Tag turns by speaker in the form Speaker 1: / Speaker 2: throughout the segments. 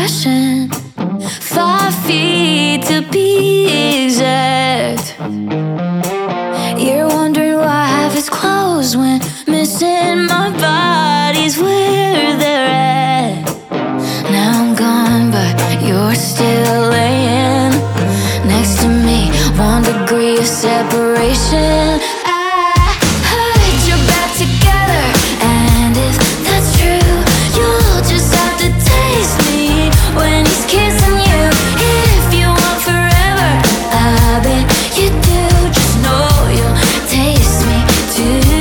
Speaker 1: passion. 5 feet to be exact. You're wondering why half is closed when missing my body's where they're at. Now I'm gone, but you're still laying next to me. 1 degree of separation. I heard you're back together, and if that's true, you'll just have to taste me when he's kissing you. If you want forever, I bet you do. Just know you'll taste me too.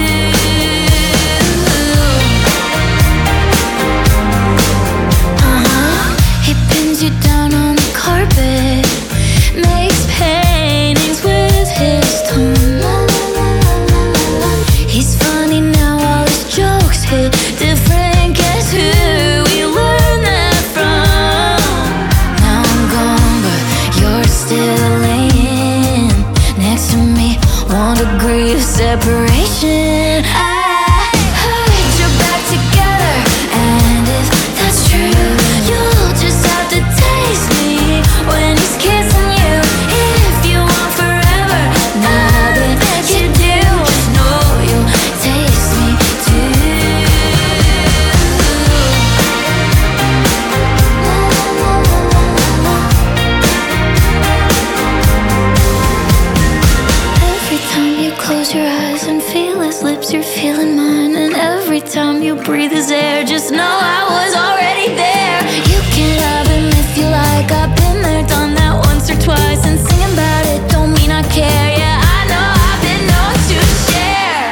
Speaker 1: He pins you down on the carpet, makes paintings with his tongue. He's funny now, all his jokes hit different. Guess who we learned that from? Now I'm gone, but you're still laying next to me. 1 degree of separation. I heard you're back together, and if that's true, you'll just have to taste me when he's kissing you. If you want forever, I bet you do. Just know you'll taste me too. Every time you close your eyes and feel his lips, you're feeling mine. And every time you breathe his air, just know I was already there. You can love him if you like. I've been there, done that once or twice. And singing about it don't mean I care. Yeah, I know I've been known to share.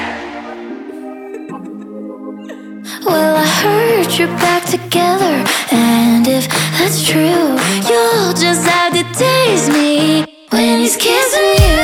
Speaker 1: Well, I heard you're back together, and if that's true, you'll just have to taste me when he's kissing you.